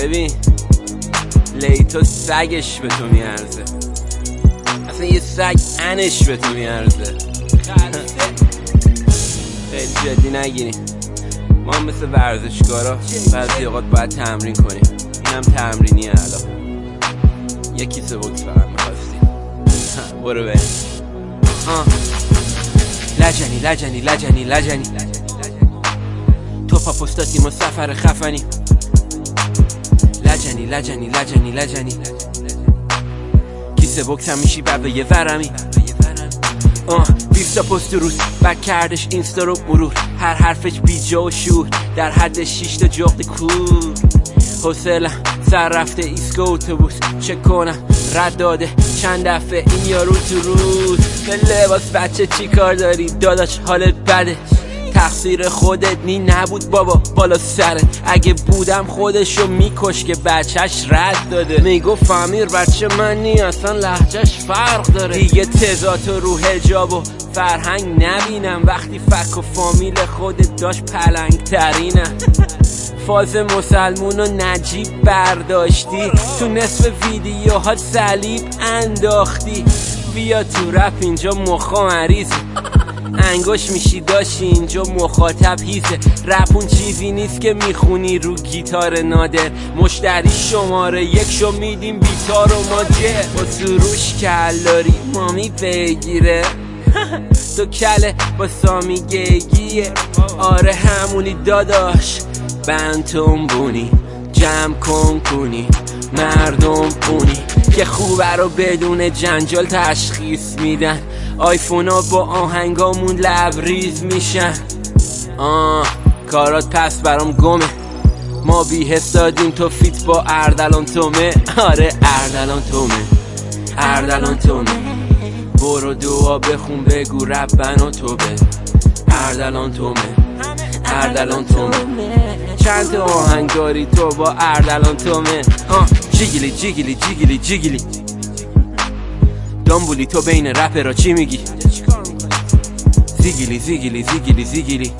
ببین لیتو سگش به تو میارزه، اصلا یه سگ انش به تو میارزه. خیلی جدی نگیریم، ما هم مثل ورزشکارا بعضی اوقات باید تمرین کنیم. اینم تمرینیه. الان یه کیسه بوکس فقط میخواستیم. برو بریم. لجنی لجنی لجنی لجنی تو پاپوستاتیم و سفر خفنی. لجنی لجنی لجنی لجنی کیسه بوکس هم میشی بعد یه ورمی. 20 تا پست روز بک کردش اینستا رو مرور، هر حرفش بیجا و شور، در حد 6 تا جغد کور. حوصلم سر رفته ایسکا اتوبوس، چک کنم رد داده چند دفعه این یارو تو روز. به لباس بچه چی کار داری داداش حالت بده، تقصیر خودت نبود بابا بالا سرت. اگه بودم خودشو میکش که بچهش رد داده. میگفت امیر بچه من نی اصلا لهجهش فرق داره. دیگه تضاد رو حجاب و فرهنگ نبینم، وقتی فک و فامیل خودت داشت پلنگ ترینم. فاز مسلمون و نجیب برداشتی، تو نصف ویدیوها صلیب انداختی. بیا تو رپ اینجا مخا مریضه، انگوش میشی داشتی اینجا مخاطب هیزه. رپ اون چیزی نیست که میخونی رو گیتار نادر، مشتری شماره 1 شو میدیم بیتار و ماجر. با سروش کلاری مامی بگیره تو کله با سامی گیگیه. آره همونی داداش بنتون بونی، جمع کن کنی مردم پونی که خوبه رو بدون جنجال تشخیص میدن. آیفونا با آهنگامون لبریز میشن. کارات پس برام گمه، ما بی‌حس دادیم تو فیت با اردلان تومه. آره اردلان تومه، اردلان تومه. برو دعا بخون بگو رب بنا توبه. اردلان تومه، اردلان تومه. چند تا آهنگ داری تو با اردلان تومه. جیگلی جیگلی جیگلی جیگلی دامبولی تو بین رپ را چی میگی؟ زیگلی زیگلی زیگلی زیگلی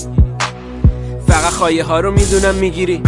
فقط خواهی ها رو میدونم میگیری.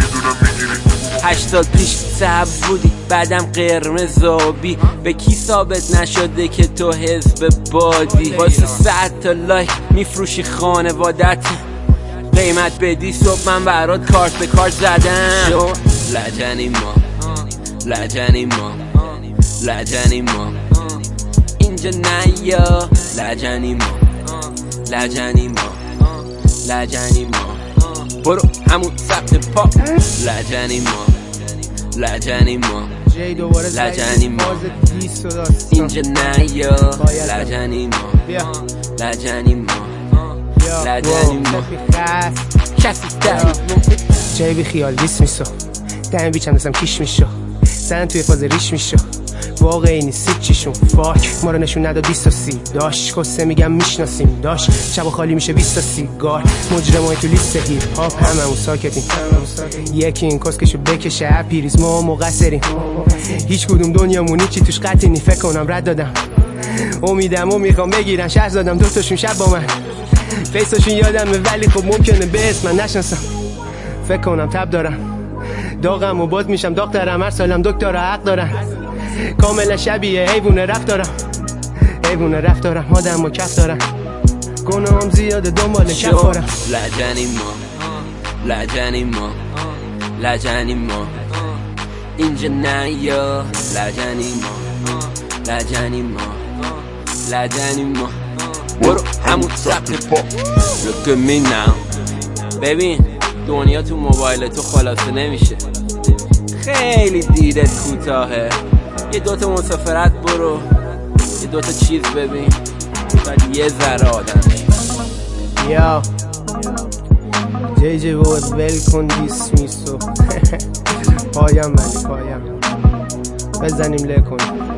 8 سال پیش سبز بودی بعدم قرمز آبی، به کی ثابت نشده که تو حزب بادی؟ واسه 100 تا لایک میفروشی خانوادت، قیمت بدی صبح من برات کارت به کارت زدم. لجنی ما، لجنی ما، لجنی ما اینجا نیا. لجنی ما، لجنی ما، لجنی ما. برو همون سبت پا. لجنی ما، لجنی ما، لجنی ما اینجا نیا. لجنی ما، لجنی ما، لجنی ما کسی داری جای بی خیال بیس میشو، دم بیچم دستم کیش میشو، زن توی فاز ریش میشو. واقعی نیست چیشون فاک ما رو نشون ندا 20 تا 30 داش کسه میگم میشناسیم داش شبا خالی میشه 20 تا سیگار. مجرمای تو لیست هیپ هاپ هممون ساکتیم، یکی این کسکشو بکشه اپیریز ما مقصریم. هیچ کدوم دنیامون چی توش قطعی نی، فکر کنم رد دادم. امیدمو میخوام بگیرن شهر زدم دوتاشون شب با من، فیساشون یادمه ولی خب ممکنه به اسم من نشناسم. فکر کنم تب دارم داغم و باز میشم داغترم، هر سالم دکتر حق دارن. کاملا شبیه حیوان رفتارم، حیوان رفتارم. آدم و کف دارم، گناهم زیاده دنبال کف دارم. لجنی ما، لجنی ما، لجنی ما اینجا نیا. لجنی ما، لجنی ما، لجنی ما. برو همون سبت پا. Look at me now. ببین دنیا تو موبایل تو خلاصه نمیشه، خیلی دیدت کوتاهه. یه دوتا مسافرت برو، یه دوتا چیز ببین، بعد یه ذره آدم یا جی بود ول کن دیسمیسو. پایم ولی پایم بزنیم لکن.